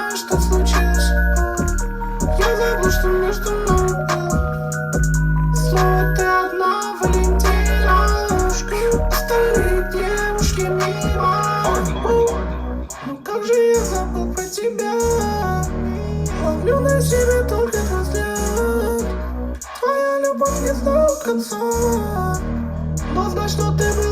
знаю, что случилось. Я забыл, что между нами было. Слово ты одна, Валентина ложка. Остальные девушки мимо. Ну как же я забыл про тебя. Ловлю на себе только твой взгляд. Твоя любовь не знала конца. Но знай, что ты была